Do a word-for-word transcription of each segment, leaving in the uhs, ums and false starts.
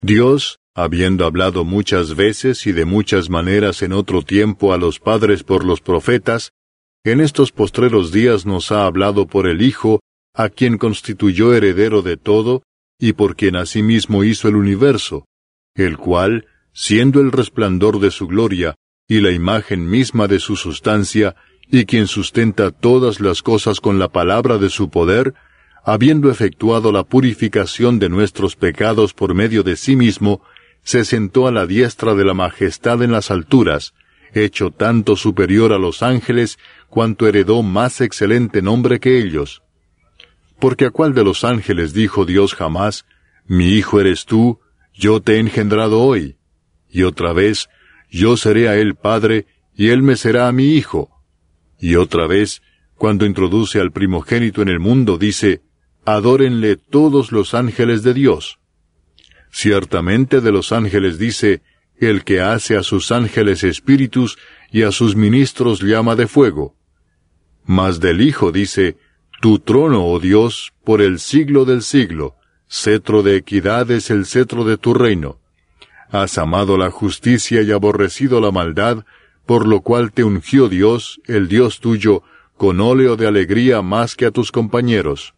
Dios, habiendo hablado muchas veces y de muchas maneras en otro tiempo a los padres por los profetas, en estos postreros días nos ha hablado por el Hijo, a quien constituyó heredero de todo, y por quien asimismo hizo el universo, el cual, siendo el resplandor de su gloria, y la imagen misma de su sustancia, y quien sustenta todas las cosas con la palabra de su poder, habiendo efectuado la purificación de nuestros pecados por medio de sí mismo, se sentó a la diestra de la majestad en las alturas, hecho tanto superior a los ángeles, cuanto heredó más excelente nombre que ellos. Porque a cuál de los ángeles dijo Dios jamás, mi hijo eres tú, yo te he engendrado hoy? Y otra vez, yo seré a él padre, y él me será a mi hijo. Y otra vez, cuando introduce al primogénito en el mundo, dice, adórenle todos los ángeles de Dios. Ciertamente de los ángeles dice, el que hace a sus ángeles espíritus y a sus ministros llama de fuego. Mas del Hijo dice, tu trono, oh Dios, por el siglo del siglo, cetro de equidad es el cetro de tu reino. Has amado la justicia y aborrecido la maldad, por lo cual te ungió Dios, el Dios tuyo, con óleo de alegría más que a tus compañeros.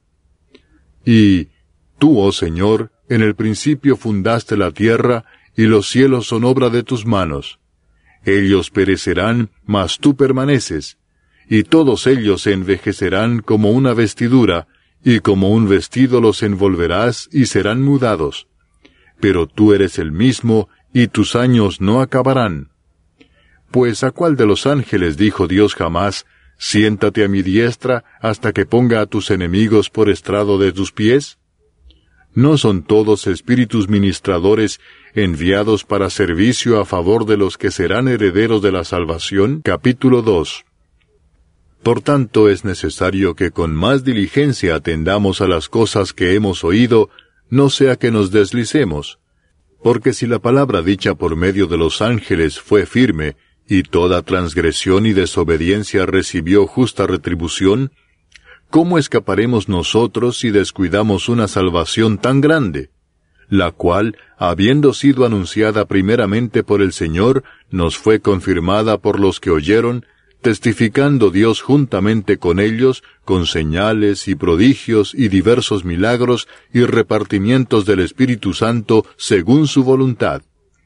Y tú, oh Señor, en el principio fundaste la tierra, y los cielos son obra de tus manos. Ellos perecerán, mas tú permaneces, y todos ellos se envejecerán como una vestidura, y como un vestido los envolverás y serán mudados. Pero tú eres el mismo, y tus años no acabarán. Pues ¿a cuál de los ángeles dijo Dios jamás, siéntate a mi diestra hasta que ponga a tus enemigos por estrado de tus pies? ¿No son todos espíritus ministradores enviados para servicio a favor de los que serán herederos de la salvación? Capítulo dos. Por tanto es necesario que con más diligencia atendamos a las cosas que hemos oído, no sea que nos deslicemos. Porque si la palabra dicha por medio de los ángeles fue firme, y toda transgresión y desobediencia recibió justa retribución, ¿cómo escaparemos nosotros si descuidamos una salvación tan grande? La cual, habiendo sido anunciada primeramente por el Señor, nos fue confirmada por los que oyeron, testificando Dios juntamente con ellos, con señales y prodigios y diversos milagros y repartimientos del Espíritu Santo según su voluntad.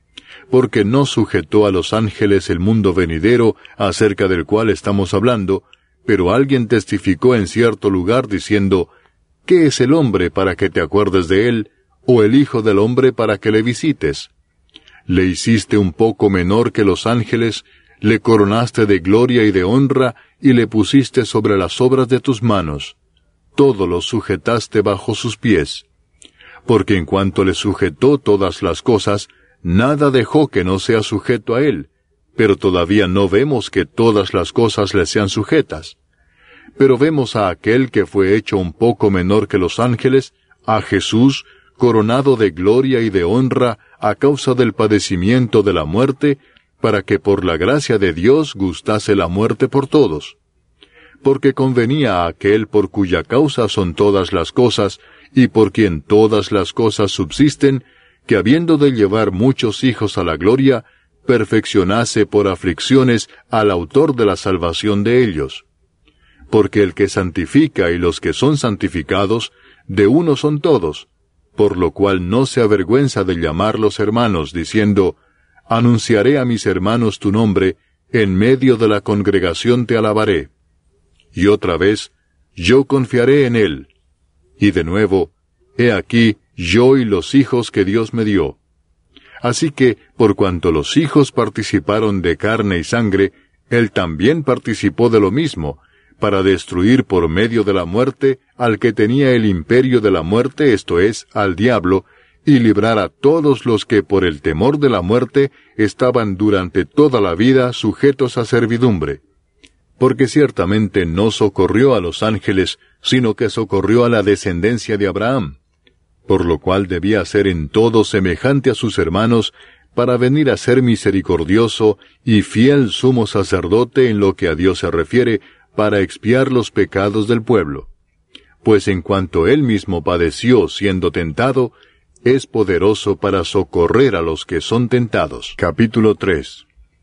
Porque no sujetó a los ángeles el mundo venidero acerca del cual estamos hablando, pero alguien testificó en cierto lugar diciendo, ¿qué es el hombre para que te acuerdes de él, o el hijo del hombre para que le visites? Le hiciste un poco menor que los ángeles, le coronaste de gloria y de honra, y le pusiste sobre las obras de tus manos. Todo lo sujetaste bajo sus pies. Porque en cuanto le sujetó todas las cosas, nada dejó que no sea sujeto a él, pero todavía no vemos que todas las cosas le sean sujetas. Pero vemos a aquel que fue hecho un poco menor que los ángeles, a Jesús, coronado de gloria y de honra a causa del padecimiento de la muerte, para que por la gracia de Dios gustase la muerte por todos. Porque convenía a aquel por cuya causa son todas las cosas, y por quien todas las cosas subsisten, que habiendo de llevar muchos hijos a la gloria, perfeccionase por aflicciones al autor de la salvación de ellos. Porque el que santifica y los que son santificados, de uno son todos, por lo cual no se avergüenza de llamarlos hermanos, diciendo, anunciaré a mis hermanos tu nombre, en medio de la congregación te alabaré. Y otra vez, yo confiaré en él. Y de nuevo, he aquí, yo y los hijos que Dios me dio. Así que, por cuanto los hijos participaron de carne y sangre, él también participó de lo mismo, para destruir por medio de la muerte al que tenía el imperio de la muerte, esto es, al diablo, y librar a todos los que por el temor de la muerte estaban durante toda la vida sujetos a servidumbre. Porque ciertamente no socorrió a los ángeles, sino que socorrió a la descendencia de Abraham, por lo cual debía ser en todo semejante a sus hermanos, para venir a ser misericordioso y fiel sumo sacerdote en lo que a Dios se refiere, para expiar los pecados del pueblo. Pues en cuanto él mismo padeció siendo tentado, es poderoso para socorrer a los que son tentados. Capítulo tres.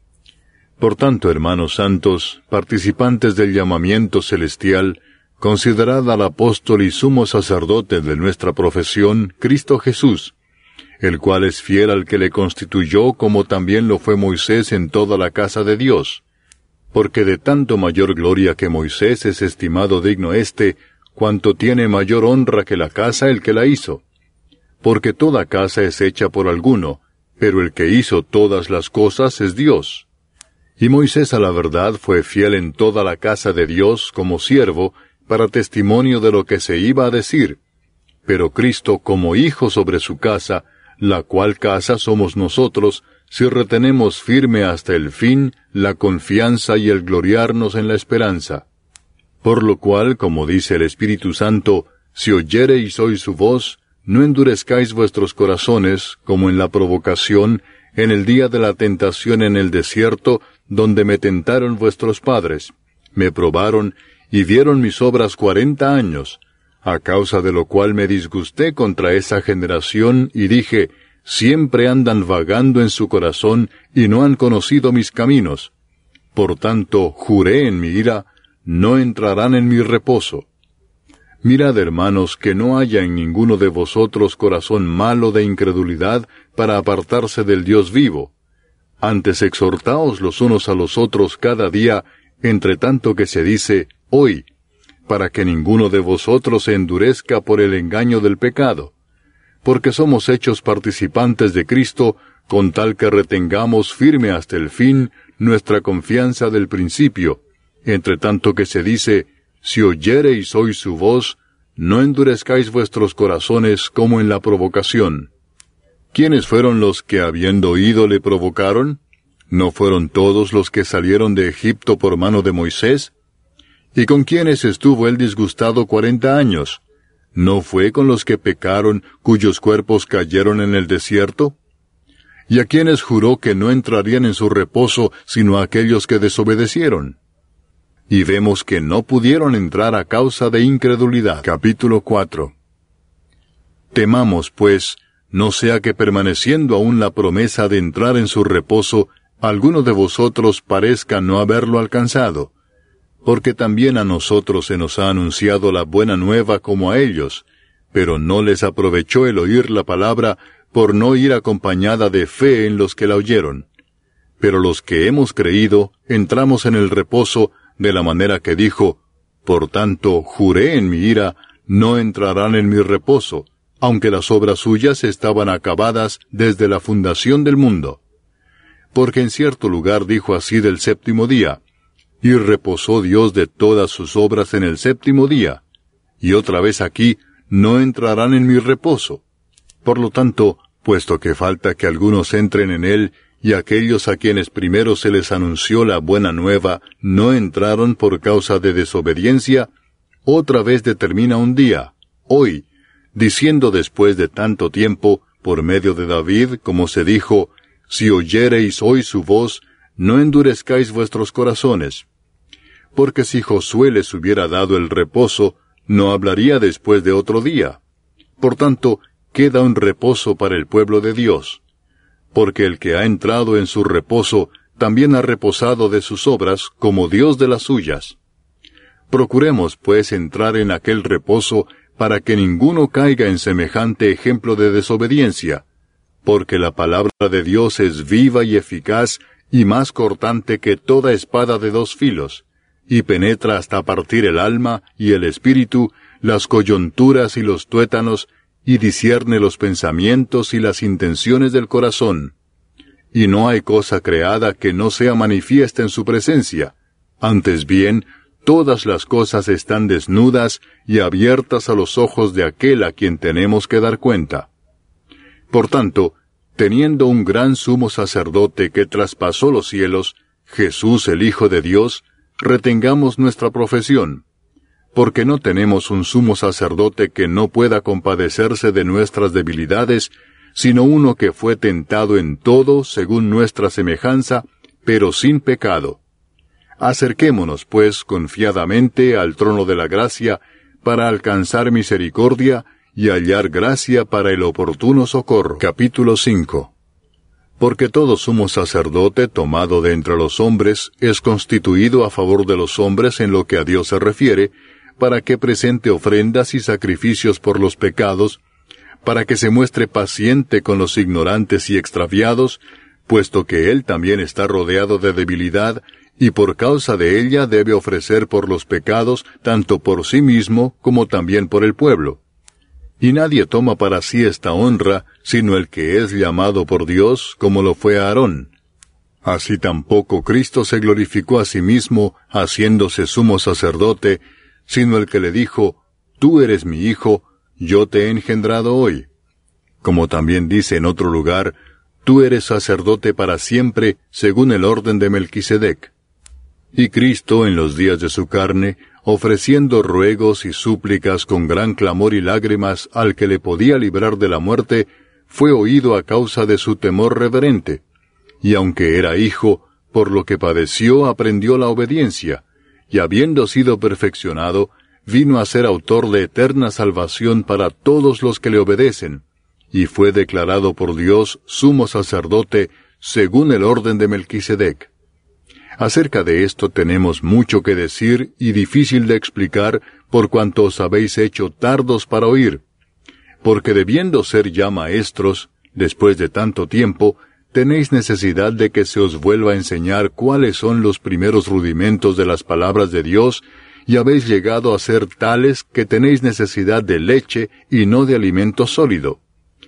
Por tanto, hermanos santos, participantes del llamamiento celestial, considerad al apóstol y sumo sacerdote de nuestra profesión, Cristo Jesús, el cual es fiel al que le constituyó, como también lo fue Moisés en toda la casa de Dios. Porque de tanto mayor gloria que Moisés es estimado digno éste, cuanto tiene mayor honra que la casa el que la hizo. Porque toda casa es hecha por alguno, pero el que hizo todas las cosas es Dios. Y Moisés a la verdad fue fiel en toda la casa de Dios como siervo, para testimonio de lo que se iba a decir. Pero Cristo como hijo sobre su casa, la cual casa somos nosotros, si retenemos firme hasta el fin la confianza y el gloriarnos en la esperanza. Por lo cual, como dice el Espíritu Santo, si oyereis hoy su voz, no endurezcáis vuestros corazones, como en la provocación, en el día de la tentación en el desierto, donde me tentaron vuestros padres, me probaron, y vieron mis obras cuarenta años, a causa de lo cual me disgusté contra esa generación, y dije, siempre andan vagando en su corazón, y no han conocido mis caminos. Por tanto, juré en mi ira, no entrarán en mi reposo. Mirad, hermanos, que no haya en ninguno de vosotros corazón malo de incredulidad para apartarse del Dios vivo. Antes exhortaos los unos a los otros cada día, entre tanto que se dice, hoy, para que ninguno de vosotros se endurezca por el engaño del pecado. Porque somos hechos participantes de Cristo, con tal que retengamos firme hasta el fin nuestra confianza del principio, entre tanto que se dice, si oyereis hoy su voz, no endurezcáis vuestros corazones como en la provocación. ¿Quiénes fueron los que habiendo oído le provocaron? ¿No fueron todos los que salieron de Egipto por mano de Moisés? ¿Y con quiénes estuvo él disgustado cuarenta años? ¿No fue con los que pecaron, cuyos cuerpos cayeron en el desierto? ¿Y a quiénes juró que no entrarían en su reposo, sino a aquellos que desobedecieron? Y vemos que no pudieron entrar a causa de incredulidad. Capítulo cuatro. Temamos, pues, no sea que permaneciendo aún la promesa de entrar en su reposo, alguno de vosotros parezca no haberlo alcanzado. Porque también a nosotros se nos ha anunciado la buena nueva como a ellos, pero no les aprovechó el oír la palabra por no ir acompañada de fe en los que la oyeron. Pero los que hemos creído, entramos en el reposo, de la manera que dijo, por tanto, juré en mi ira, no entrarán en mi reposo, aunque las obras suyas estaban acabadas desde la fundación del mundo. Porque en cierto lugar dijo así del séptimo día, y reposó Dios de todas sus obras en el séptimo día, y otra vez aquí, no entrarán en mi reposo. Por lo tanto, puesto que falta que algunos entren en él, y aquellos a quienes primero se les anunció la buena nueva no entraron por causa de desobediencia, otra vez determina un día, hoy, diciendo después de tanto tiempo, por medio de David, como se dijo, si oyereis hoy su voz, no endurezcáis vuestros corazones. Porque si Josué les hubiera dado el reposo, no hablaría después de otro día. Por tanto, queda un reposo para el pueblo de Dios. Porque el que ha entrado en su reposo, también ha reposado de sus obras, como Dios de las suyas. Procuremos, pues, entrar en aquel reposo, para que ninguno caiga en semejante ejemplo de desobediencia, porque la palabra de Dios es viva y eficaz, y más cortante que toda espada de dos filos, y penetra hasta partir el alma y el espíritu, las coyunturas y los tuétanos, y discierne los pensamientos y las intenciones del corazón. Y no hay cosa creada que no sea manifiesta en su presencia. Antes bien, todas las cosas están desnudas y abiertas a los ojos de aquel a quien tenemos que dar cuenta. Por tanto, teniendo un gran sumo sacerdote que traspasó los cielos, Jesús el Hijo de Dios, retengamos nuestra profesión. Porque no tenemos un sumo sacerdote que no pueda compadecerse de nuestras debilidades, sino uno que fue tentado en todo según nuestra semejanza, pero sin pecado. Acerquémonos, pues, confiadamente al trono de la gracia, para alcanzar misericordia y hallar gracia para el oportuno socorro. Capítulo cinco. Porque todo sumo sacerdote tomado de entre los hombres es constituido a favor de los hombres en lo que a Dios se refiere, para que presente ofrendas y sacrificios por los pecados, para que se muestre paciente con los ignorantes y extraviados, puesto que él también está rodeado de debilidad, y por causa de ella debe ofrecer por los pecados, tanto por sí mismo como también por el pueblo. Y nadie toma para sí esta honra, sino el que es llamado por Dios, como lo fue Aarón. Así tampoco Cristo se glorificó a sí mismo, haciéndose sumo sacerdote, sino el que le dijo, Tú eres mi hijo, yo te he engendrado hoy. Como también dice en otro lugar, Tú eres sacerdote para siempre, según el orden de Melquisedec. Y Cristo, en los días de su carne, ofreciendo ruegos y súplicas con gran clamor y lágrimas al que le podía librar de la muerte, fue oído a causa de su temor reverente. Y aunque era hijo, por lo que padeció aprendió la obediencia, y habiendo sido perfeccionado, vino a ser autor de eterna salvación para todos los que le obedecen, y fue declarado por Dios sumo sacerdote según el orden de Melquisedec. Acerca de esto tenemos mucho que decir y difícil de explicar por cuanto os habéis hecho tardos para oír, porque debiendo ser ya maestros, después de tanto tiempo, tenéis necesidad de que se os vuelva a enseñar cuáles son los primeros rudimentos de las palabras de Dios, y habéis llegado a ser tales que tenéis necesidad de leche y no de alimento sólido.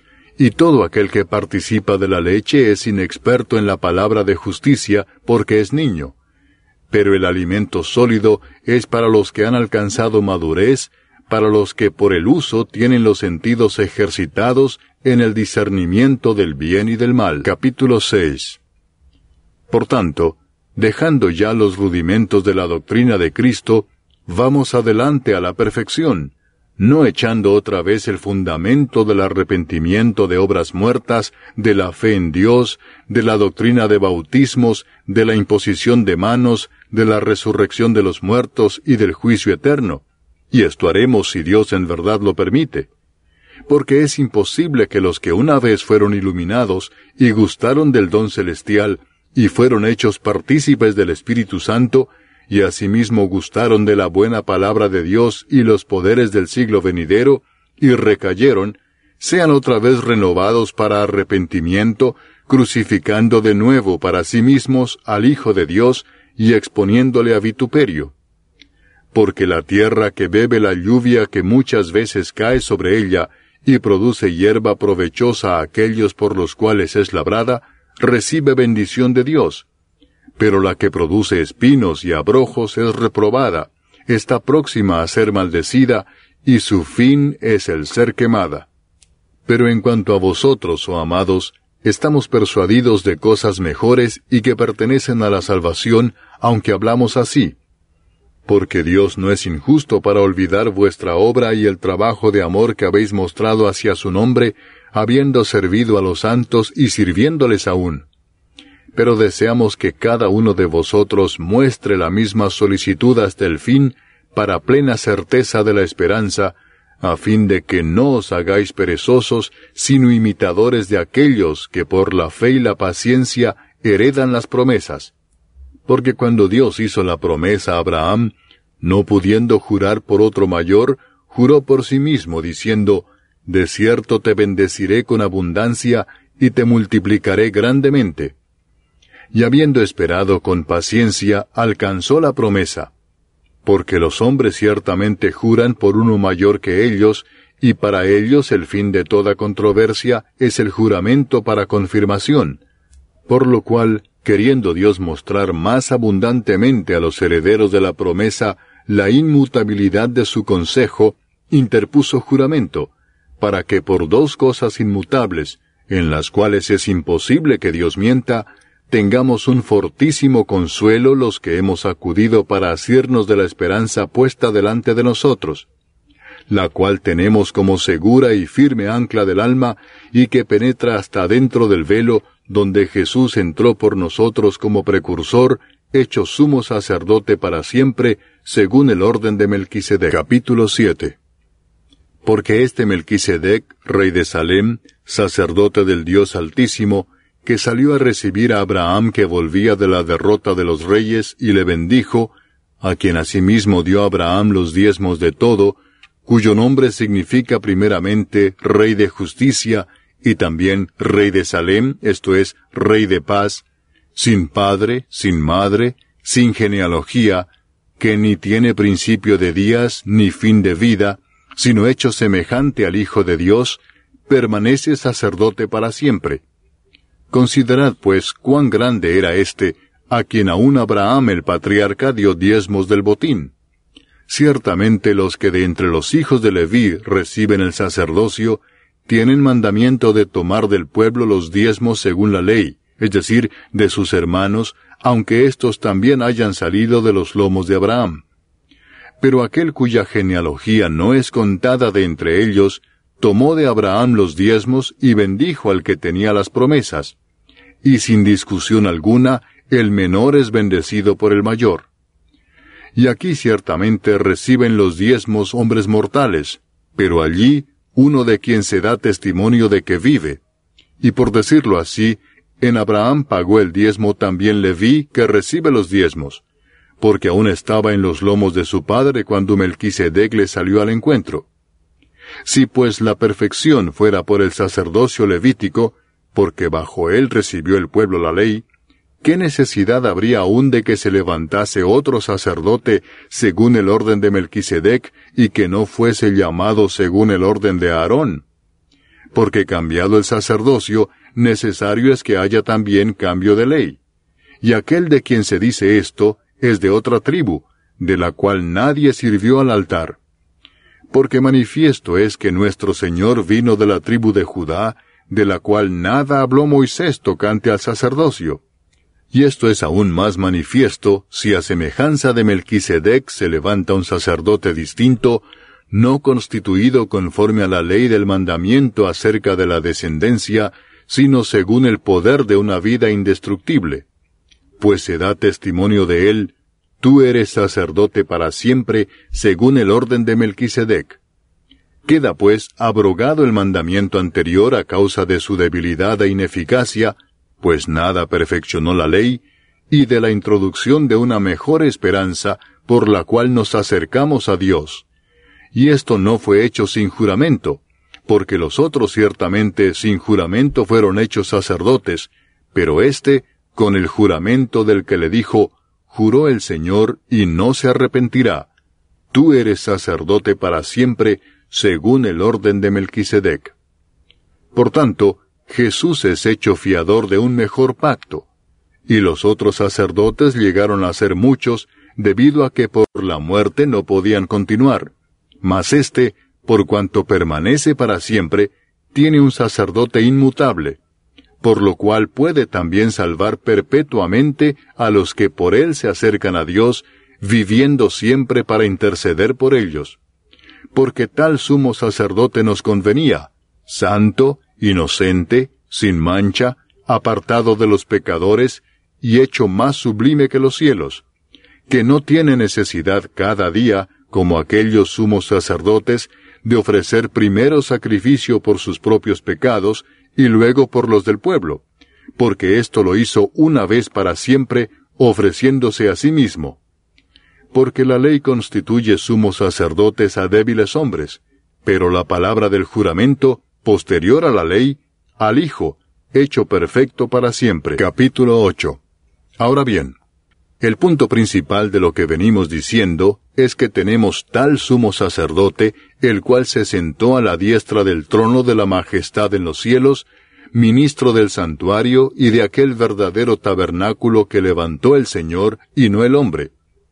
Y todo aquel que participa de la leche es inexperto en la palabra de justicia, porque es niño. Pero el alimento sólido es para los que han alcanzado madurez, para los que por el uso tienen los sentidos ejercitados en el discernimiento del bien y del mal. Capítulo seis. Por tanto, dejando ya los rudimentos de la doctrina de Cristo, vamos adelante a la perfección, no echando otra vez el fundamento del arrepentimiento de obras muertas, de la fe en Dios, de la doctrina de bautismos, de la imposición de manos, de la resurrección de los muertos y del juicio eterno. Y esto haremos si Dios en verdad lo permite. Porque es imposible que los que una vez fueron iluminados y gustaron del don celestial y fueron hechos partícipes del Espíritu Santo, y asimismo gustaron de la buena palabra de Dios y los poderes del siglo venidero, y recayeron, sean otra vez renovados para arrepentimiento, crucificando de nuevo para sí mismos al Hijo de Dios y exponiéndole a vituperio. Porque la tierra que bebe la lluvia que muchas veces cae sobre ella y produce hierba provechosa a aquellos por los cuales es labrada, recibe bendición de Dios. Pero la que produce espinos y abrojos es reprobada, está próxima a ser maldecida, y su fin es el ser quemada. Pero en cuanto a vosotros, oh amados, estamos persuadidos de cosas mejores y que pertenecen a la salvación, aunque hablamos así. Porque Dios no es injusto para olvidar vuestra obra y el trabajo de amor que habéis mostrado hacia su nombre, habiendo servido a los santos y sirviéndoles aún. Pero deseamos que cada uno de vosotros muestre la misma solicitud hasta el fin, para plena certeza de la esperanza, a fin de que no os hagáis perezosos, sino imitadores de aquellos que por la fe y la paciencia heredan las promesas. Porque cuando Dios hizo la promesa a Abraham, no pudiendo jurar por otro mayor, juró por sí mismo, diciendo, «De cierto te bendeciré con abundancia, y te multiplicaré grandemente». Y habiendo esperado con paciencia, alcanzó la promesa. Porque los hombres ciertamente juran por uno mayor que ellos, y para ellos el fin de toda controversia es el juramento para confirmación. Por lo cual, queriendo Dios mostrar más abundantemente a los herederos de la promesa la inmutabilidad de su consejo, interpuso juramento, para que por dos cosas inmutables, en las cuales es imposible que Dios mienta, tengamos un fortísimo consuelo los que hemos acudido para asirnos de la esperanza puesta delante de nosotros, la cual tenemos como segura y firme ancla del alma, y que penetra hasta dentro del velo, donde Jesús entró por nosotros como precursor, hecho sumo sacerdote para siempre, según el orden de Melquisedec. Capítulo siete. Porque este Melquisedec, rey de Salem, sacerdote del Dios Altísimo, que salió a recibir a Abraham que volvía de la derrota de los reyes y le bendijo, a quien asimismo dio Abraham los diezmos de todo, cuyo nombre significa primeramente Rey de Justicia, y también Rey de Salem, esto es, Rey de Paz, sin padre, sin madre, sin genealogía, que ni tiene principio de días ni fin de vida, sino hecho semejante al Hijo de Dios, permanece sacerdote para siempre. Considerad, pues, cuán grande era éste, a quien aún Abraham el patriarca dio diezmos del botín. Ciertamente los que de entre los hijos de Leví reciben el sacerdocio, tienen mandamiento de tomar del pueblo los diezmos según la ley, es decir, de sus hermanos, aunque éstos también hayan salido de los lomos de Abraham. Pero aquel cuya genealogía no es contada de entre ellos, tomó de Abraham los diezmos y bendijo al que tenía las promesas. Y sin discusión alguna, el menor es bendecido por el mayor. Y aquí ciertamente reciben los diezmos hombres mortales, pero allí uno de quien se da testimonio de que vive. Y por decirlo así, en Abraham pagó el diezmo también Leví, que recibe los diezmos, porque aún estaba en los lomos de su padre cuando Melquisedec le salió al encuentro. Si pues la perfección fuera por el sacerdocio levítico, porque bajo él recibió el pueblo la ley, ¿qué necesidad habría aún de que se levantase otro sacerdote según el orden de Melquisedec y que no fuese llamado según el orden de Aarón? Porque cambiado el sacerdocio, necesario es que haya también cambio de ley. Y aquel de quien se dice esto es de otra tribu, de la cual nadie sirvió al altar. Porque manifiesto es que nuestro Señor vino de la tribu de Judá, de la cual nada habló Moisés tocante al sacerdocio. Y esto es aún más manifiesto si a semejanza de Melquisedec se levanta un sacerdote distinto, no constituido conforme a la ley del mandamiento acerca de la descendencia, sino según el poder de una vida indestructible. Pues se da testimonio de él, tú eres sacerdote para siempre, según el orden de Melquisedec. Queda pues abrogado el mandamiento anterior a causa de su debilidad e ineficacia, pues nada perfeccionó la ley, y de la introducción de una mejor esperanza por la cual nos acercamos a Dios. Y esto no fue hecho sin juramento, porque los otros ciertamente sin juramento fueron hechos sacerdotes, pero éste con el juramento del que le dijo, juró el Señor y no se arrepentirá. Tú eres sacerdote para siempre, según el orden de Melquisedec. Por tanto, Jesús es hecho fiador de un mejor pacto, y los otros sacerdotes llegaron a ser muchos, debido a que por la muerte no podían continuar. Mas éste, por cuanto permanece para siempre, tiene un sacerdote inmutable, por lo cual puede también salvar perpetuamente a los que por él se acercan a Dios, viviendo siempre para interceder por ellos. Porque tal sumo sacerdote nos convenía, santo, inocente, sin mancha, apartado de los pecadores, y hecho más sublime que los cielos, que no tiene necesidad cada día, como aquellos sumos sacerdotes, de ofrecer primero sacrificio por sus propios pecados, y luego por los del pueblo, porque esto lo hizo una vez para siempre, ofreciéndose a sí mismo. Porque la ley constituye sumos sacerdotes a débiles hombres, pero la palabra del juramento, posterior a la ley, al Hijo, hecho perfecto para siempre. Capítulo ocho. Ahora bien, el punto principal de lo que venimos diciendo es que tenemos tal sumo sacerdote, el cual se sentó a la diestra del trono de la majestad en los cielos, ministro del santuario y de aquel verdadero tabernáculo que levantó el Señor y no el hombre.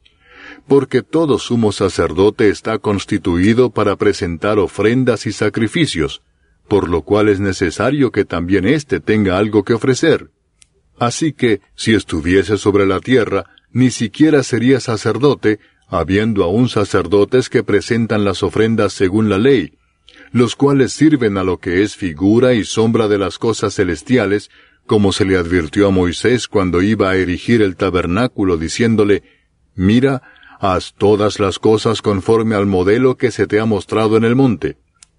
Porque todo sumo sacerdote está constituido para presentar ofrendas y sacrificios, por lo cual es necesario que también éste tenga algo que ofrecer. Así que, si estuviese sobre la tierra, ni siquiera sería sacerdote, habiendo aún sacerdotes que presentan las ofrendas según la ley, los cuales sirven a lo que es figura y sombra de las cosas celestiales, como se le advirtió a Moisés cuando iba a erigir el tabernáculo, diciéndole, mira, haz todas las cosas conforme al modelo que se te ha mostrado en el monte.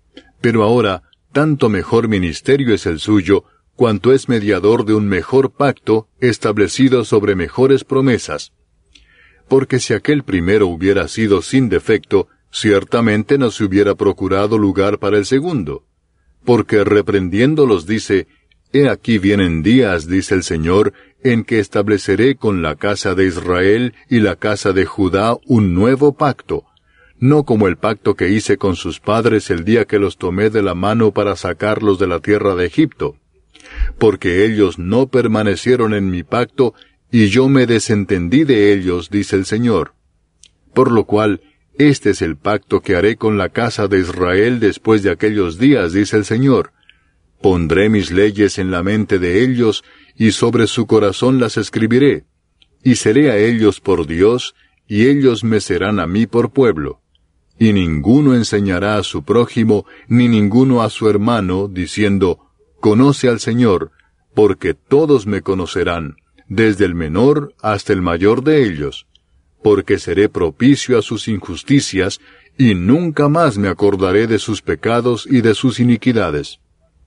Pero ahora, tanto mejor ministerio es el suyo, cuanto es mediador de un mejor pacto establecido sobre mejores promesas. Porque si aquel primero hubiera sido sin defecto, ciertamente no se hubiera procurado lugar para el segundo. Porque reprendiéndolos dice, He aquí vienen días, dice el Señor, en que estableceré con la casa de Israel y la casa de Judá un nuevo pacto, no como el pacto que hice con sus padres el día que los tomé de la mano para sacarlos de la tierra de Egipto. Porque ellos no permanecieron en mi pacto, y yo me desentendí de ellos, dice el Señor. Por lo cual, este es el pacto que haré con la casa de Israel después de aquellos días, dice el Señor. Pondré mis leyes en la mente de ellos, y sobre su corazón las escribiré. Y seré a ellos por Dios, y ellos me serán a mí por pueblo. Y ninguno enseñará a su prójimo, ni ninguno a su hermano, diciendo, Conoce al Señor, porque todos me conocerán, desde el menor hasta el mayor de ellos, porque seré propicio a sus injusticias, y nunca más me acordaré de sus pecados y de sus iniquidades.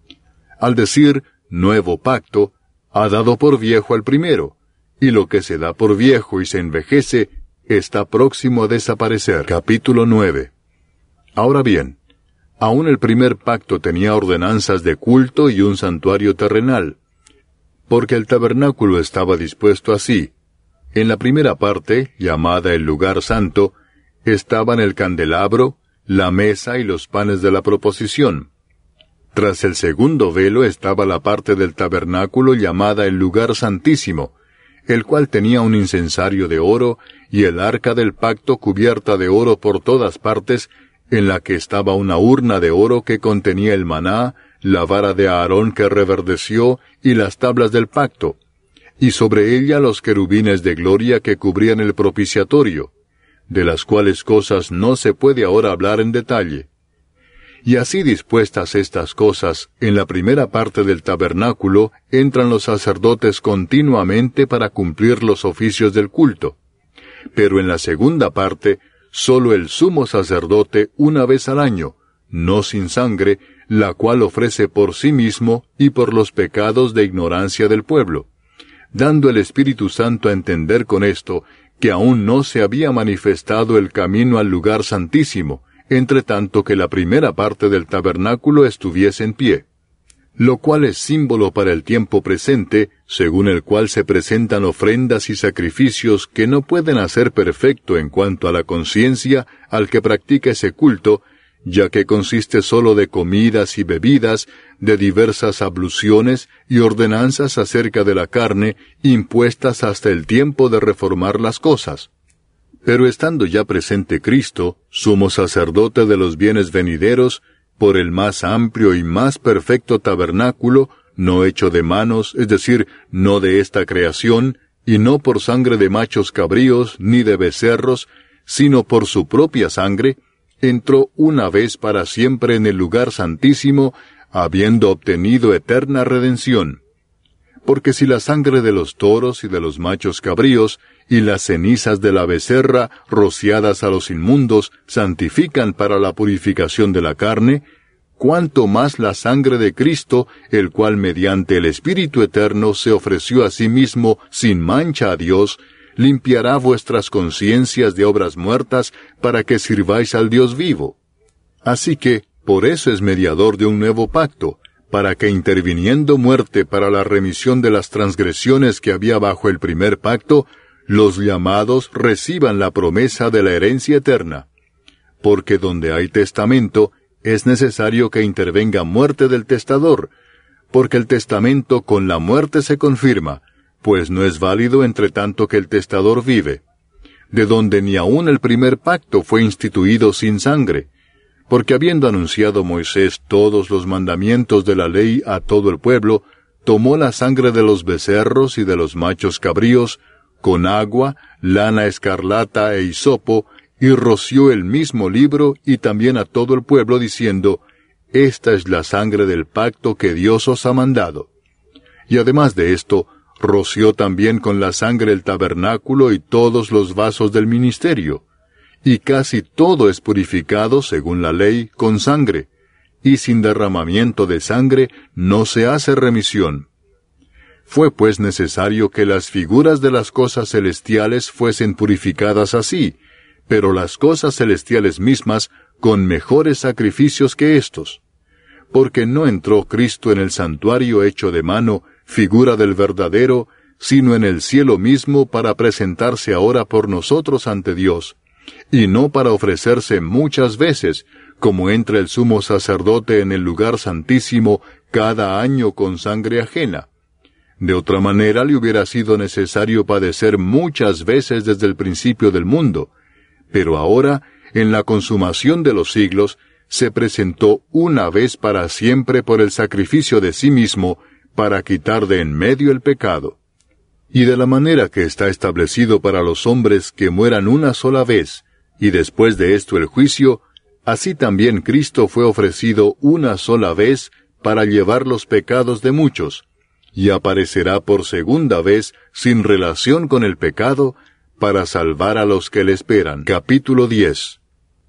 Al decir nuevo pacto, ha dado por viejo al primero, y lo que se da por viejo y se envejece, está próximo a desaparecer. Capítulo nueve. Ahora bien, aún el primer pacto tenía ordenanzas de culto y un santuario terrenal, porque el tabernáculo estaba dispuesto así. En la primera parte, llamada el lugar santo, estaban el candelabro, la mesa y los panes de la proposición. Tras el segundo velo estaba la parte del tabernáculo llamada el lugar santísimo, el cual tenía un incensario de oro y el arca del pacto cubierta de oro por todas partes, en la que estaba una urna de oro que contenía el maná, la vara de Aarón que reverdeció y las tablas del pacto, y sobre ella los querubines de gloria que cubrían el propiciatorio, de las cuales cosas no se puede ahora hablar en detalle. Y así dispuestas estas cosas, en la primera parte del tabernáculo entran los sacerdotes continuamente para cumplir los oficios del culto. Pero en la segunda parte, sólo el sumo sacerdote una vez al año, no sin sangre, la cual ofrece por sí mismo y por los pecados de ignorancia del pueblo, dando el Espíritu Santo a entender con esto que aún no se había manifestado el camino al lugar santísimo, entre tanto que la primera parte del tabernáculo estuviese en pie, lo cual es símbolo para el tiempo presente, según el cual se presentan ofrendas y sacrificios que no pueden hacer perfecto en cuanto a la conciencia al que practica ese culto, ya que consiste sólo de comidas y bebidas, de diversas abluciones y ordenanzas acerca de la carne, impuestas hasta el tiempo de reformar las cosas. Pero estando ya presente Cristo, sumo sacerdote de los bienes venideros, por el más amplio y más perfecto tabernáculo, no hecho de manos, es decir, no de esta creación, y no por sangre de machos cabríos, ni de becerros, sino por su propia sangre, entró una vez para siempre en el lugar santísimo, habiendo obtenido eterna redención. Porque si la sangre de los toros y de los machos cabríos, y las cenizas de la becerra, rociadas a los inmundos, santifican para la purificación de la carne, cuánto más la sangre de Cristo, el cual mediante el Espíritu Eterno se ofreció a sí mismo sin mancha a Dios, limpiará vuestras conciencias de obras muertas para que sirváis al Dios vivo. Así que, por eso es mediador de un nuevo pacto, para que interviniendo muerte para la remisión de las transgresiones que había bajo el primer pacto, los llamados reciban la promesa de la herencia eterna. Porque donde hay testamento, es necesario que intervenga muerte del testador, porque el testamento con la muerte se confirma, pues no es válido entre tanto que el testador vive. De donde ni aun el primer pacto fue instituido sin sangre, porque habiendo anunciado Moisés todos los mandamientos de la ley a todo el pueblo, tomó la sangre de los becerros y de los machos cabríos, con agua, lana escarlata e hisopo, y roció el mismo libro y también a todo el pueblo, diciendo, Esta es la sangre del pacto que Dios os ha mandado. Y además de esto, roció también con la sangre el tabernáculo y todos los vasos del ministerio. Y casi todo es purificado, según la ley, con sangre. y sin derramamiento de sangre no se hace remisión. Fue pues necesario que las figuras de las cosas celestiales fuesen purificadas así, pero las cosas celestiales mismas con mejores sacrificios que éstos. Porque no entró Cristo en el santuario hecho de mano, figura del verdadero, sino en el cielo mismo para presentarse ahora por nosotros ante Dios, y no para ofrecerse muchas veces, como entra el sumo sacerdote en el lugar santísimo cada año con sangre ajena. De otra manera le hubiera sido necesario padecer muchas veces desde el principio del mundo, pero ahora, en la consumación de los siglos, se presentó una vez para siempre por el sacrificio de sí mismo, para quitar de en medio el pecado. Y de la manera que está establecido para los hombres que mueran una sola vez, y después de esto el juicio, así también Cristo fue ofrecido una sola vez para llevar los pecados de muchos, y aparecerá por segunda vez sin relación con el pecado, para salvar a los que le esperan. Capítulo diez.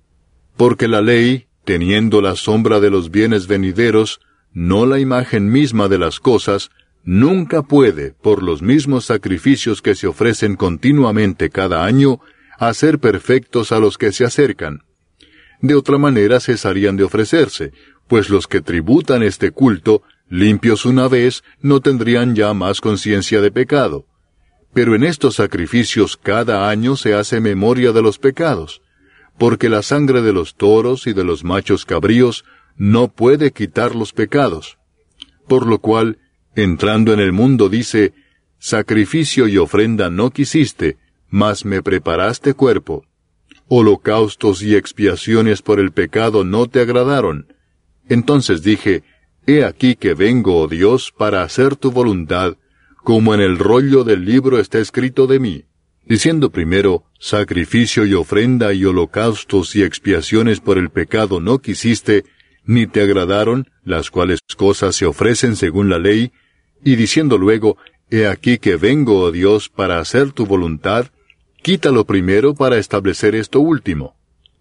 Porque la ley, teniendo la sombra de los bienes venideros, no la imagen misma de las cosas, nunca puede, por los mismos sacrificios que se ofrecen continuamente cada año, hacer perfectos a los que se acercan. De otra manera cesarían de ofrecerse, pues los que tributan este culto, limpios una vez, no tendrían ya más conciencia de pecado. Pero en estos sacrificios cada año se hace memoria de los pecados, porque la sangre de los toros y de los machos cabríos no puede quitar los pecados. Por lo cual, entrando en el mundo dice, sacrificio y ofrenda no quisiste, mas me preparaste cuerpo. Holocaustos y expiaciones por el pecado no te agradaron. Entonces dije, he aquí que vengo, oh Dios, para hacer tu voluntad, como en el rollo del libro está escrito de mí. Diciendo primero, sacrificio y ofrenda y holocaustos y expiaciones por el pecado no quisiste, ni te agradaron, las cuales cosas se ofrecen según la ley, y diciendo luego, he aquí que vengo, oh Dios, para hacer tu voluntad, quítalo primero para establecer esto último.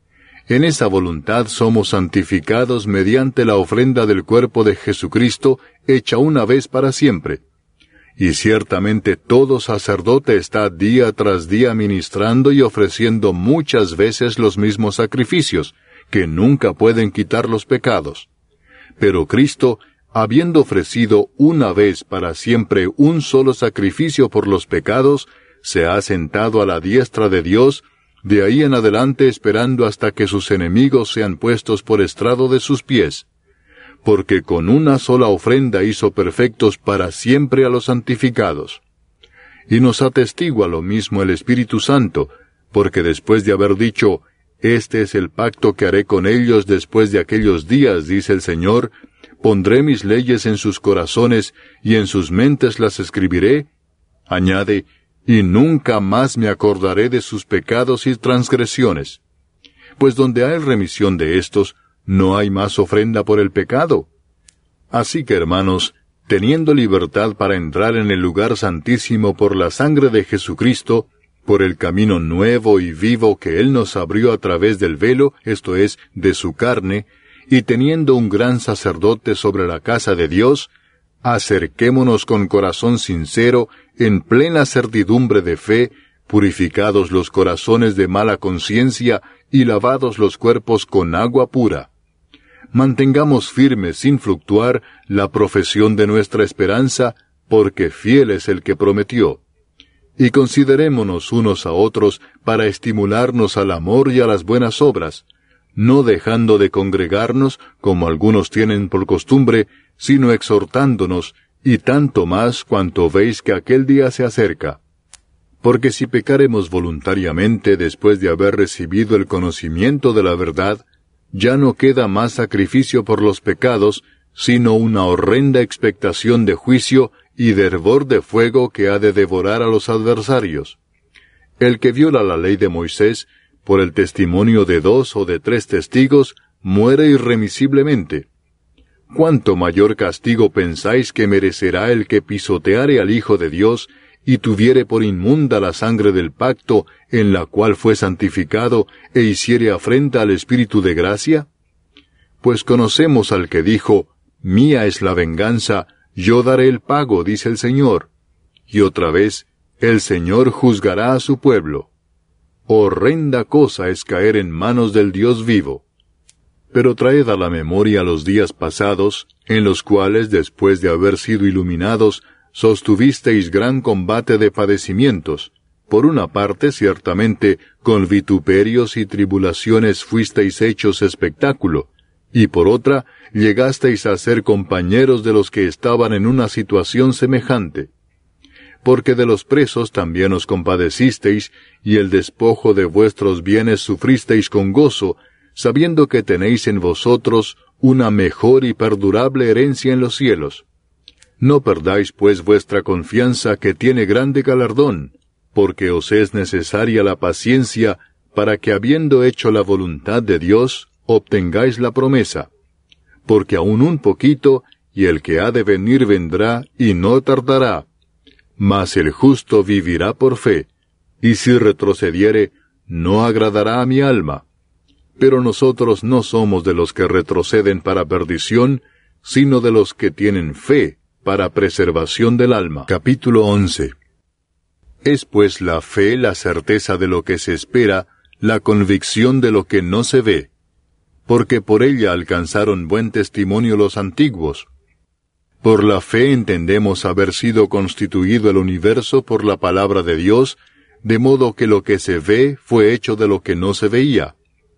En esa voluntad somos santificados mediante la ofrenda del cuerpo de Jesucristo, hecha una vez para siempre. Y ciertamente todo sacerdote está día tras día ministrando y ofreciendo muchas veces los mismos sacrificios, que nunca pueden quitar los pecados. Pero Cristo, habiendo ofrecido una vez para siempre un solo sacrificio por los pecados, se ha sentado a la diestra de Dios, de ahí en adelante esperando hasta que sus enemigos sean puestos por estrado de sus pies. Porque con una sola ofrenda hizo perfectos para siempre a los santificados. Y nos atestigua lo mismo el Espíritu Santo, porque después de haber dicho, este es el pacto que haré con ellos después de aquellos días, dice el Señor, pondré mis leyes en sus corazones y en sus mentes las escribiré, añade, y nunca más me acordaré de sus pecados y transgresiones. Pues donde hay remisión de estos, no hay más ofrenda por el pecado. Así que, hermanos, teniendo libertad para entrar en el lugar santísimo por la sangre de Jesucristo, por el camino nuevo y vivo que Él nos abrió a través del velo, esto es, de su carne, y teniendo un gran sacerdote sobre la casa de Dios, acerquémonos con corazón sincero, en plena certidumbre de fe, purificados los corazones de mala conciencia y lavados los cuerpos con agua pura. Mantengamos firme sin fluctuar la profesión de nuestra esperanza, porque fiel es el que prometió. Y considerémonos unos a otros para estimularnos al amor y a las buenas obras, no dejando de congregarnos, como algunos tienen por costumbre, sino exhortándonos, y tanto más cuanto veis que aquel día se acerca. Porque si pecaremos voluntariamente después de haber recibido el conocimiento de la verdad, ya no queda más sacrificio por los pecados, sino una horrenda expectación de juicio y de hervor de fuego que ha de devorar a los adversarios. El que viola la ley de Moisés, por el testimonio de dos o de tres testigos, muere irremisiblemente. ¿Cuánto mayor castigo pensáis que merecerá el que pisoteare al Hijo de Dios, y tuviere por inmunda la sangre del pacto, en la cual fue santificado, e hiciere afrenta al Espíritu de gracia? pues conocemos al que dijo, «Mía es la venganza, yo daré el pago», dice el Señor. Y otra vez, «El Señor juzgará a su pueblo». Horrenda cosa es caer en manos del Dios vivo. Pero traed a la memoria los días pasados, en los cuales, después de haber sido iluminados, sostuvisteis gran combate de padecimientos. Por una parte, ciertamente, con vituperios y tribulaciones fuisteis hechos espectáculo, y por otra, llegasteis a ser compañeros de los que estaban en una situación semejante. Porque de los presos también os compadecisteis, y el despojo de vuestros bienes sufristeis con gozo, sabiendo que tenéis en vosotros una mejor y perdurable herencia en los cielos. No perdáis pues vuestra confianza, que tiene grande galardón, porque os es necesaria la paciencia, para que habiendo hecho la voluntad de Dios, obtengáis la promesa. Porque aún un poquito, y el que ha de venir vendrá, y no tardará. Mas el justo vivirá por fe, y si retrocediere, no agradará a mi alma. Pero nosotros no somos de los que retroceden para perdición, sino de los que tienen fe para preservación del alma. Capítulo once. Es pues la fe la certeza de lo que se espera, la convicción de lo que no se ve. Porque por ella alcanzaron buen testimonio los antiguos. Por la fe entendemos haber sido constituido el universo por la palabra de Dios, de modo que lo que se ve fue hecho de lo que no se veía.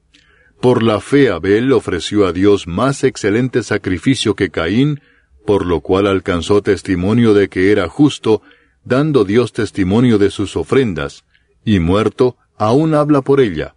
Por la fe Abel ofreció a Dios más excelente sacrificio que Caín, por lo cual alcanzó testimonio de que era justo, dando Dios testimonio de sus ofrendas, y muerto, aún habla por ella.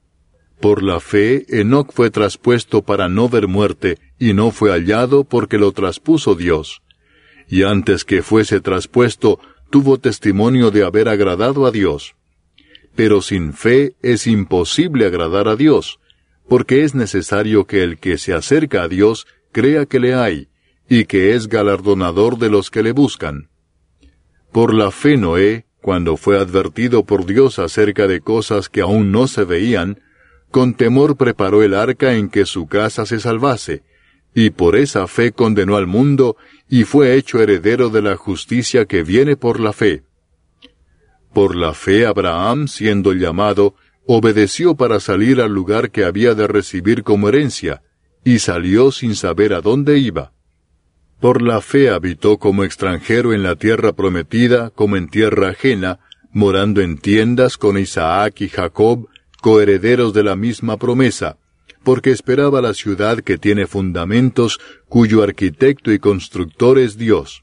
Por la fe Enoc fue traspuesto para no ver muerte, y no fue hallado porque lo traspuso Dios. Y antes que fuese traspuesto, tuvo testimonio de haber agradado a Dios. Pero sin fe es imposible agradar a Dios, porque es necesario que el que se acerca a Dios crea que le hay, y que es galardonador de los que le buscan. Por la fe Noé, cuando fue advertido por Dios acerca de cosas que aún no se veían, con temor preparó el arca en que su casa se salvase, y por esa fe condenó al mundo, y fue hecho heredero de la justicia que viene por la fe. Por la fe Abraham, siendo llamado, obedeció para salir al lugar que había de recibir como herencia, y salió sin saber a dónde iba. Por la fe habitó como extranjero en la tierra prometida, como en tierra ajena, morando en tiendas con Isaac y Jacob, coherederos de la misma promesa, porque esperaba la ciudad que tiene fundamentos, cuyo arquitecto y constructor es Dios.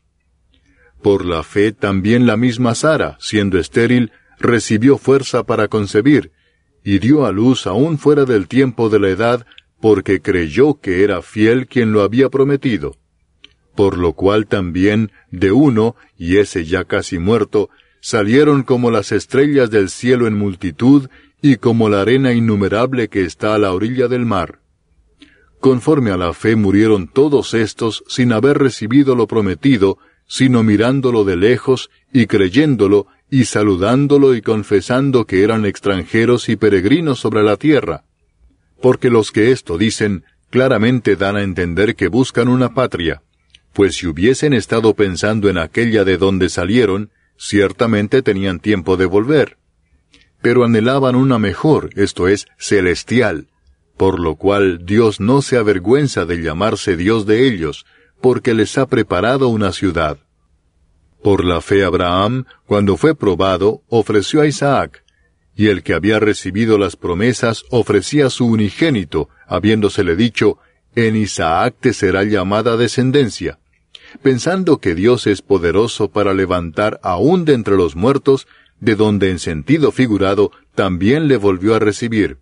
Por la fe también la misma Sara, siendo estéril, recibió fuerza para concebir, y dio a luz aún fuera del tiempo de la edad, porque creyó que era fiel quien lo había prometido. Por lo cual también, de uno, y ese ya casi muerto, salieron como las estrellas del cielo en multitud, y como la arena innumerable que está a la orilla del mar. Conforme a la fe murieron todos estos sin haber recibido lo prometido, sino mirándolo de lejos, y creyéndolo, y saludándolo y confesando que eran extranjeros y peregrinos sobre la tierra. Porque los que esto dicen, claramente dan a entender que buscan una patria, pues si hubiesen estado pensando en aquella de donde salieron, ciertamente tenían tiempo de volver. Pero anhelaban una mejor, esto es, celestial, por lo cual Dios no se avergüenza de llamarse Dios de ellos, porque les ha preparado una ciudad. Por la fe Abraham, cuando fue probado, ofreció a Isaac, y el que había recibido las promesas ofrecía su unigénito, habiéndosele dicho, en Isaac te será llamada descendencia, pensando que Dios es poderoso para levantar aún de entre los muertos, de donde en sentido figurado también le volvió a recibir.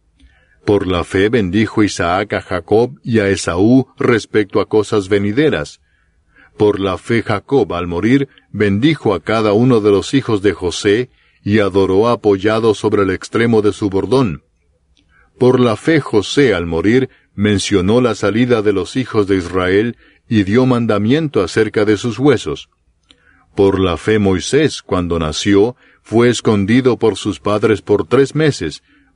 Por la fe bendijo Isaac a Jacob y a Esaú respecto a cosas venideras. Por la fe Jacob, al morir, bendijo a cada uno de los hijos de José, y adoró apoyado sobre el extremo de su bordón. Por la fe José, al morir, mencionó la salida de los hijos de Israel, y dio mandamiento acerca de sus huesos. Por la fe Moisés, cuando nació, fue escondido por sus padres por tres meses,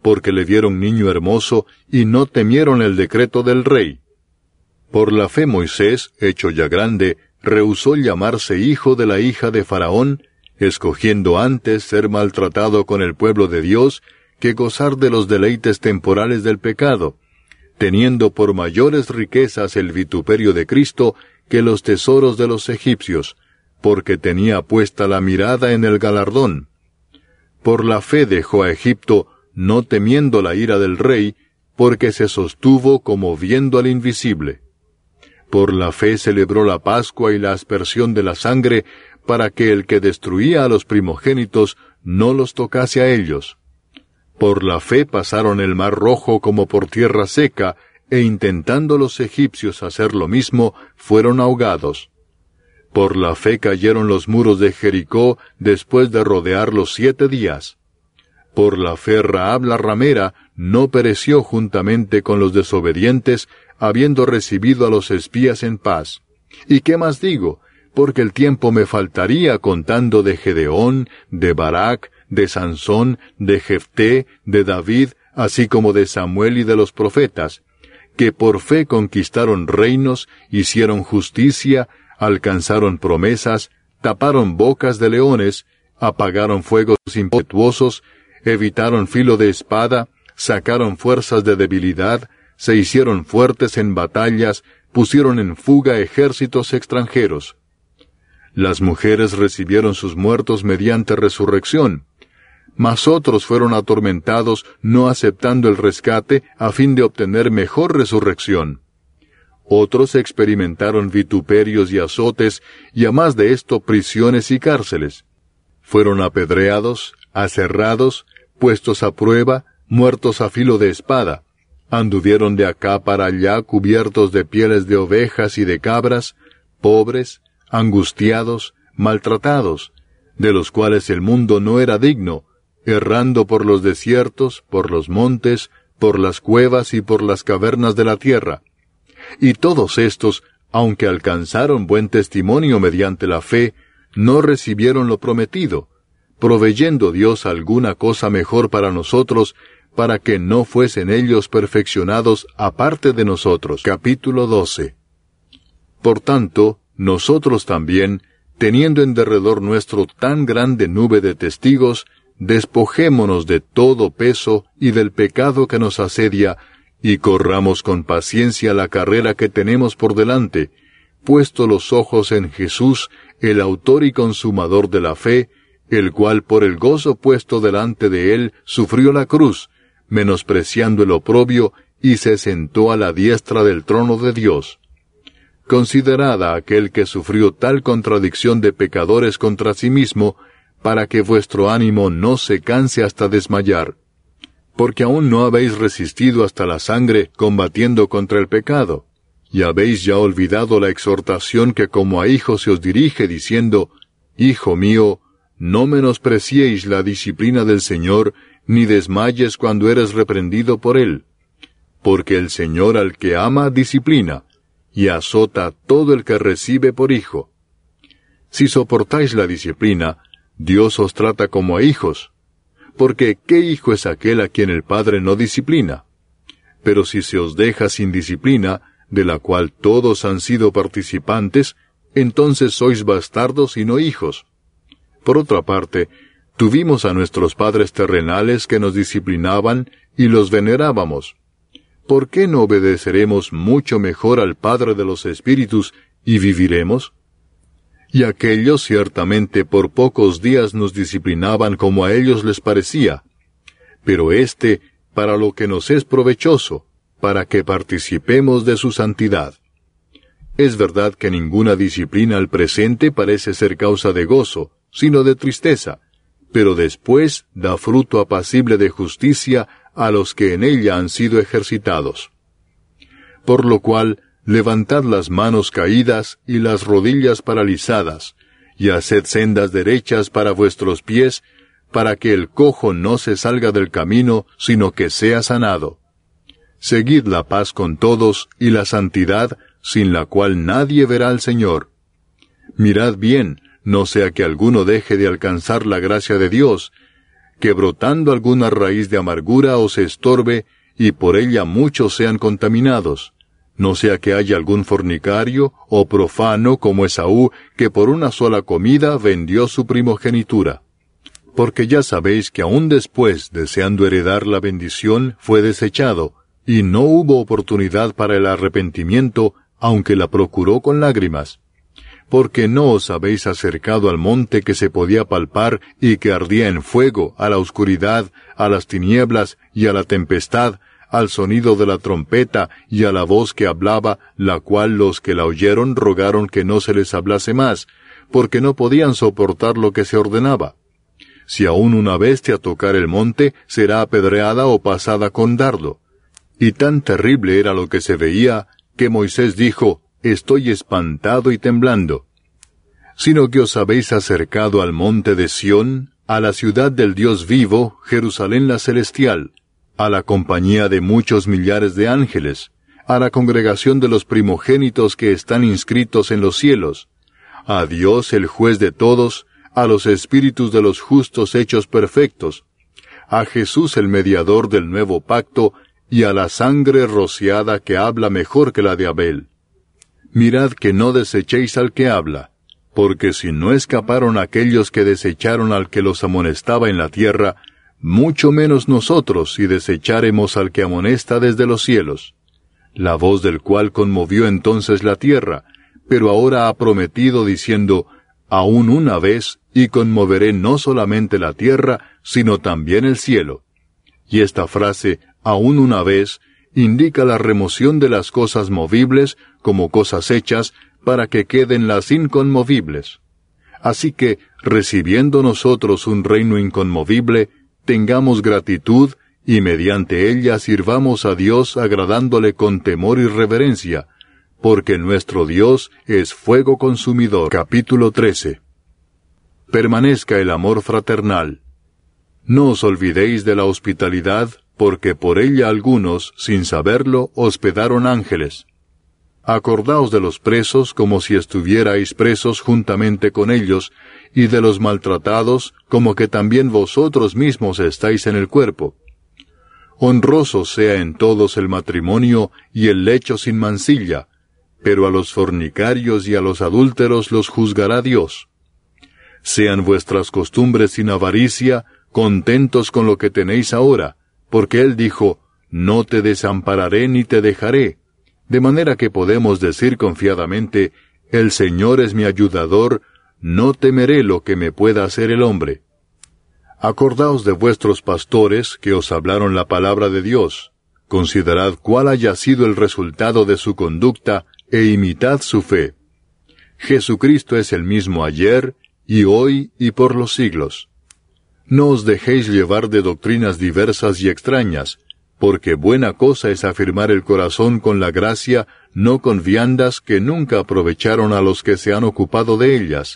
porque le vieron niño hermoso y no temieron el decreto del rey. Por la fe Moisés, hecho ya grande, rehusó llamarse hijo de la hija de Faraón, escogiendo antes ser maltratado con el pueblo de Dios que gozar de los deleites temporales del pecado, teniendo por mayores riquezas el vituperio de Cristo que los tesoros de los egipcios, porque tenía puesta la mirada en el galardón. Por la fe dejó a Egipto, no temiendo la ira del rey, porque se sostuvo como viendo al invisible. Por la fe celebró la Pascua y la aspersión de la sangre, para que el que destruía a los primogénitos no los tocase a ellos. Por la fe pasaron el mar rojo como por tierra seca, e intentando los egipcios hacer lo mismo, fueron ahogados. Por la fe cayeron los muros de Jericó después de rodearlos siete días. Por la fe Rahab la ramera no pereció juntamente con los desobedientes, habiendo recibido a los espías en paz. ¿Y qué más digo? Porque el tiempo me faltaría contando de Gedeón, de Barak, de Sansón, de Jefté, de David, así como de Samuel y de los profetas, que por fe conquistaron reinos, hicieron justicia, alcanzaron promesas, taparon bocas de leones, apagaron fuegos impetuosos, evitaron filo de espada, sacaron fuerzas de debilidad, se hicieron fuertes en batallas, pusieron en fuga ejércitos extranjeros. Las mujeres recibieron sus muertos mediante resurrección, mas otros fueron atormentados no aceptando el rescate a fin de obtener mejor resurrección. Otros experimentaron vituperios y azotes, y a más de esto prisiones y cárceles. Fueron apedreados, aserrados, puestos a prueba, muertos a filo de espada. Anduvieron de acá para allá cubiertos de pieles de ovejas y de cabras, pobres, angustiados, maltratados, de los cuales el mundo no era digno, errando por los desiertos, por los montes, por las cuevas y por las cavernas de la tierra. Y todos estos, aunque alcanzaron buen testimonio mediante la fe, no recibieron lo prometido, proveyendo Dios alguna cosa mejor para nosotros, para que no fuesen ellos perfeccionados aparte de nosotros. Capítulo doce. Por tanto, nosotros también, teniendo en derredor nuestro tan grande nube de testigos, despojémonos de todo peso y del pecado que nos asedia, y corramos con paciencia la carrera que tenemos por delante, puesto los ojos en Jesús, el autor y consumador de la fe, el cual por el gozo puesto delante de él sufrió la cruz, menospreciando el oprobio, y se sentó a la diestra del trono de Dios. Considerad a aquel que sufrió tal contradicción de pecadores contra sí mismo, para que vuestro ánimo no se canse hasta desmayar. Porque aún no habéis resistido hasta la sangre combatiendo contra el pecado, y habéis ya olvidado la exhortación que como a hijos se os dirige, diciendo, Hijo mío, no menospreciéis la disciplina del Señor, ni desmayes cuando eres reprendido por Él. Porque el Señor al que ama disciplina, y azota a todo el que recibe por hijo. Si soportáis la disciplina, Dios os trata como a hijos, porque ¿qué hijo es aquel a quien el Padre no disciplina? Pero si se os deja sin disciplina, de la cual todos han sido participantes, entonces sois bastardos y no hijos. Por otra parte, tuvimos a nuestros padres terrenales que nos disciplinaban y los venerábamos. ¿Por qué no obedeceremos mucho mejor al Padre de los Espíritus y viviremos? Y aquellos ciertamente por pocos días nos disciplinaban como a ellos les parecía, pero éste para lo que nos es provechoso, para que participemos de su santidad. Es verdad que ninguna disciplina al presente parece ser causa de gozo, sino de tristeza, pero después da fruto apacible de justicia a los que en ella han sido ejercitados. Por lo cual, levantad las manos caídas y las rodillas paralizadas, y haced sendas derechas para vuestros pies, para que el cojo no se salga del camino, sino que sea sanado. Seguid la paz con todos y la santidad, sin la cual nadie verá al Señor. Mirad bien, no sea que alguno deje de alcanzar la gracia de Dios, que brotando alguna raíz de amargura os estorbe, y por ella muchos sean contaminados. No sea que haya algún fornicario o profano como Esaú, que por una sola comida vendió su primogenitura. Porque ya sabéis que aún después, deseando heredar la bendición, fue desechado, y no hubo oportunidad para el arrepentimiento, aunque la procuró con lágrimas. Porque no os habéis acercado al monte que se podía palpar y que ardía en fuego, a la oscuridad, a las tinieblas y a la tempestad, al sonido de la trompeta y a la voz que hablaba, la cual los que la oyeron rogaron que no se les hablase más, porque no podían soportar lo que se ordenaba. Si aún una bestia tocar el monte, será apedreada o pasada con dardo. Y tan terrible era lo que se veía, que Moisés dijo, estoy espantado y temblando. Sino que os habéis acercado al monte de Sión, a la ciudad del Dios vivo, Jerusalén la celestial, a la compañía de muchos millares de ángeles, a la congregación de los primogénitos que están inscritos en los cielos, a Dios el juez de todos, a los espíritus de los justos hechos perfectos, a Jesús el mediador del nuevo pacto, y a la sangre rociada que habla mejor que la de Abel. Mirad que no desechéis al que habla, porque si no escaparon aquellos que desecharon al que los amonestaba en la tierra, mucho menos nosotros si desecháremos al que amonesta desde los cielos, la voz del cual conmovió entonces la tierra, pero ahora ha prometido diciendo, aún una vez, y conmoveré no solamente la tierra, sino también el cielo. Y esta frase, aún una vez, indica la remoción de las cosas movibles como cosas hechas, para que queden las inconmovibles. Así que, recibiendo nosotros un reino inconmovible, tengamos gratitud, y mediante ella sirvamos a Dios agradándole con temor y reverencia, porque nuestro Dios es fuego consumidor. Capítulo trece. Permanezca el amor fraternal. No os olvidéis de la hospitalidad, porque por ella algunos, sin saberlo, hospedaron ángeles. Acordaos de los presos como si estuvierais presos juntamente con ellos, y de los maltratados como que también vosotros mismos estáis en el cuerpo. Honroso sea en todos el matrimonio y el lecho sin mancilla, pero a los fornicarios y a los adúlteros los juzgará Dios. Sean vuestras costumbres sin avaricia, contentos con lo que tenéis ahora, porque Él dijo, no te desampararé ni te dejaré, de manera que podemos decir confiadamente, el Señor es mi ayudador, no temeré lo que me pueda hacer el hombre. Acordaos de vuestros pastores que os hablaron la palabra de Dios, considerad cuál haya sido el resultado de su conducta, e imitad su fe. Jesucristo es el mismo ayer, y hoy, y por los siglos. No os dejéis llevar de doctrinas diversas y extrañas, porque buena cosa es afirmar el corazón con la gracia, no con viandas que nunca aprovecharon a los que se han ocupado de ellas.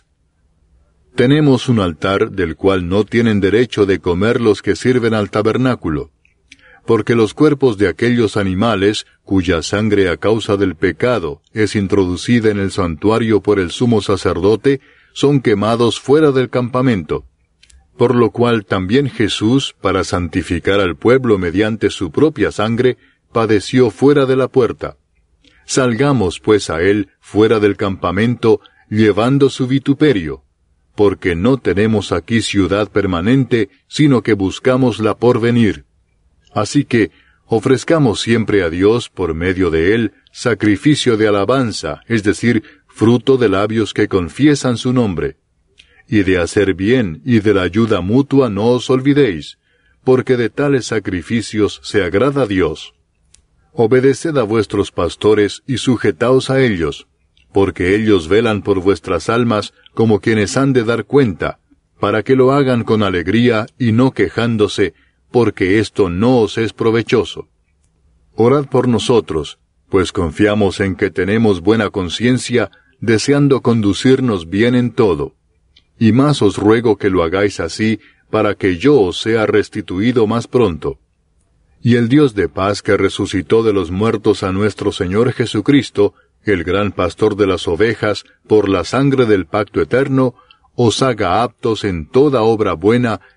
Tenemos un altar del cual no tienen derecho de comer los que sirven al tabernáculo, porque los cuerpos de aquellos animales, cuya sangre a causa del pecado es introducida en el santuario por el sumo sacerdote, son quemados fuera del campamento. Por lo cual también Jesús, para santificar al pueblo mediante su propia sangre, padeció fuera de la puerta. Salgamos pues a él fuera del campamento, llevando su vituperio, porque no tenemos aquí ciudad permanente, sino que buscamos la porvenir. Así que, ofrezcamos siempre a Dios, por medio de él, sacrificio de alabanza, es decir, fruto de labios que confiesan su nombre. Y de hacer bien y de la ayuda mutua no os olvidéis, porque de tales sacrificios se agrada a Dios. Obedeced a vuestros pastores y sujetaos a ellos, porque ellos velan por vuestras almas como quienes han de dar cuenta, para que lo hagan con alegría y no quejándose, porque esto no os es provechoso. Orad por nosotros, pues confiamos en que tenemos buena conciencia, deseando conducirnos bien en todo. Y más os ruego que lo hagáis así, para que yo os sea restituido más pronto. Y el Dios de paz que resucitó de los muertos a nuestro Señor Jesucristo, el gran pastor de las ovejas, por la sangre del pacto eterno, os haga aptos en toda obra buena,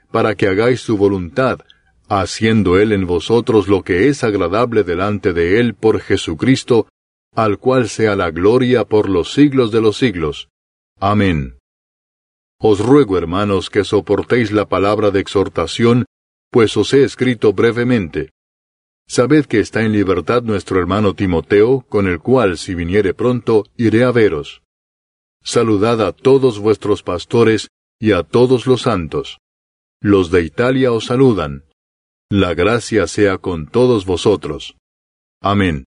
para que hagáis su voluntad, haciendo Él en vosotros lo que es agradable delante de Él por Jesucristo, al cual sea la gloria por los siglos de los siglos. Amén. Os ruego, hermanos, que soportéis la palabra de exhortación, pues os he escrito brevemente. Sabed que está en libertad nuestro hermano Timoteo, con el cual, si viniere pronto, iré a veros. Saludad a todos vuestros pastores y a todos los santos. Los de Italia os saludan. La gracia sea con todos vosotros. Amén.